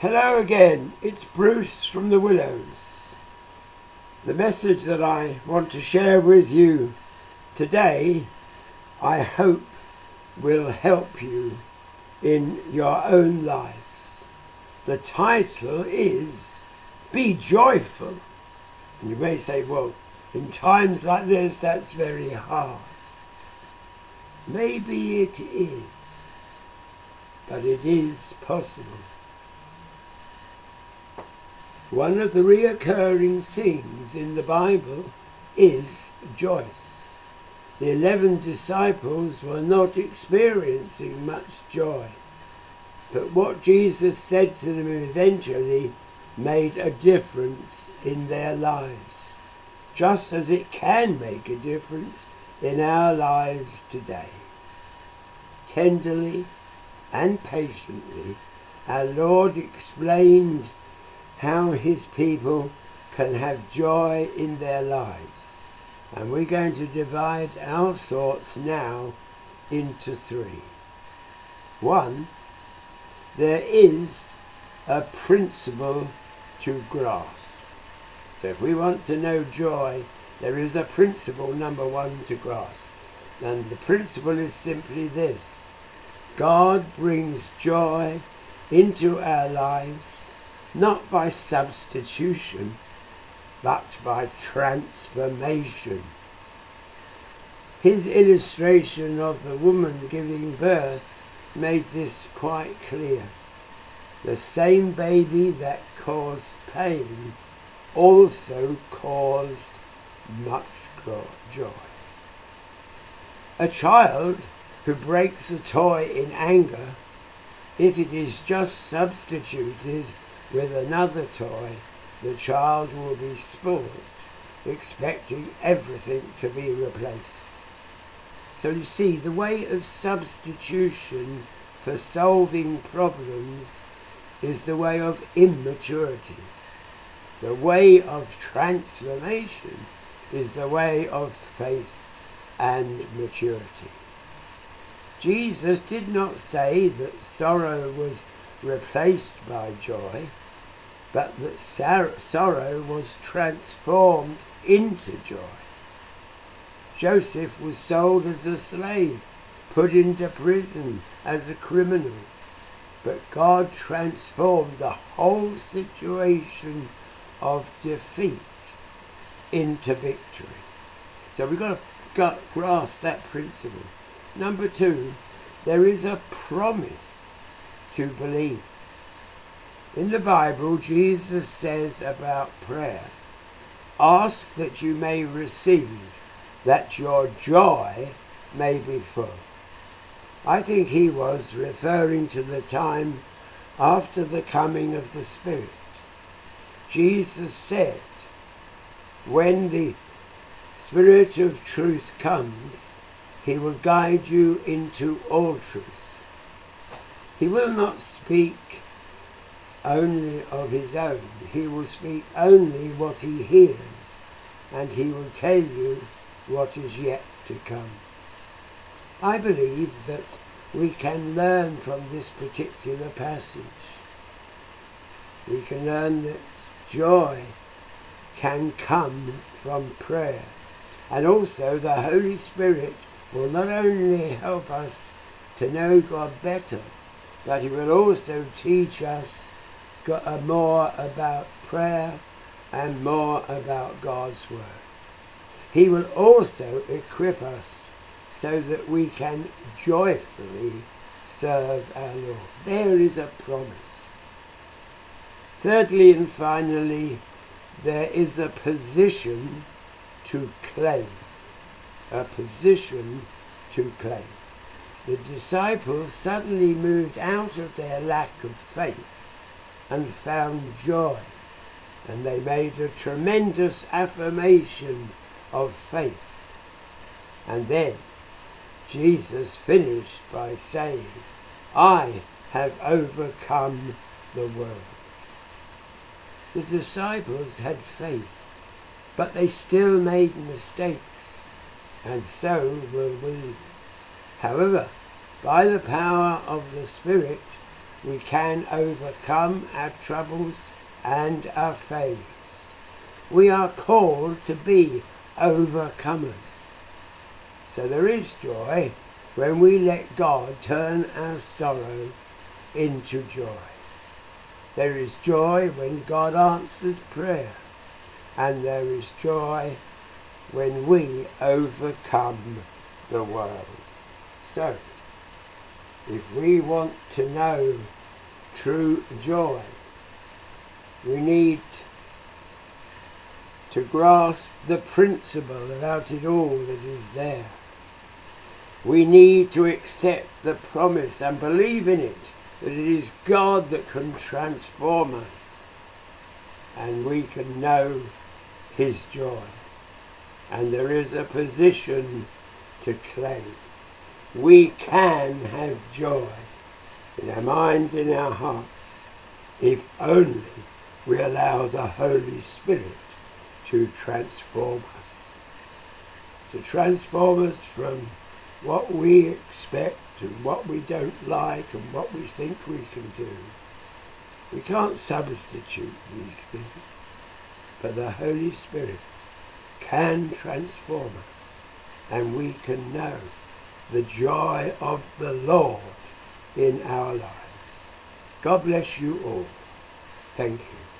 Hello again, it's Bruce from the Willows. The message that I want to share with you today, I hope will help you in your own lives. The title is Be Joyful. And you may say, well, in times like this, that's very hard. Maybe it is, but it is possible. One of the reoccurring things in the Bible is joy. The 11 disciples were not experiencing much joy, but what Jesus said to them eventually made a difference in their lives, just as it can make a difference in our lives today. Tenderly and patiently, our Lord explained how his people can have joy in their lives. And we're going to divide our thoughts now into three. One, there is a principle to grasp. So if we want to know joy, there is a principle, number one, to grasp. And the principle is simply this: God brings joy into our lives not by substitution, but by transformation. His illustration of the woman giving birth made this quite clear. The same baby that caused pain also caused much joy. A child who breaks a toy in anger, if it is just substituted with another toy, the child will be spoilt, expecting everything to be replaced. So you see, the way of substitution for solving problems is the way of immaturity. The way of transformation is the way of faith and maturity. Jesus did not say that sorrow was replaced by joy, but that sorrow was transformed into joy. Joseph was sold as a slave, put into prison as a criminal, but God transformed the whole situation of defeat into victory. So we've got to grasp that principle. Number two, there is a promise to believe. In the Bible, Jesus says about prayer, ask that you may receive, that your joy may be full. I think he was referring to the time after the coming of the Spirit. Jesus said, when the Spirit of truth comes, he will guide you into all truth. He will not speak only of his own. He will speak only what he hears, and he will tell you what is yet to come. I believe that we can learn from this particular passage. We can learn that joy can come from prayer, and also the Holy Spirit will not only help us to know God better, but he will also teach us more about prayer and more about God's word. He will also equip us so that we can joyfully serve our Lord. There is a promise. Thirdly and finally, there is a position to claim. A position to claim. The disciples suddenly moved out of their lack of faith and found joy, and they made a tremendous affirmation of faith. And then Jesus finished by saying, I have overcome the world. The disciples had faith, but they still made mistakes, and so will we. However, by the power of the Spirit, we can overcome our troubles and our failures. We are called to be overcomers. So there is joy when we let God turn our sorrow into joy. There is joy when God answers prayer, and there is joy when we overcome the world. So, if we want to know true joy, we need to grasp the principle about it all that is there. We need to accept the promise and believe in it, that it is God that can transform us, and we can know his joy. And there is a position to claim. We can have joy in our minds, in our hearts, if only we allow the Holy Spirit to transform us. To transform us from what we expect and what we don't like and what we think we can do. We can't substitute these things, but the Holy Spirit can transform us, and we can know the joy of the Lord in our lives. God bless you all. Thank you.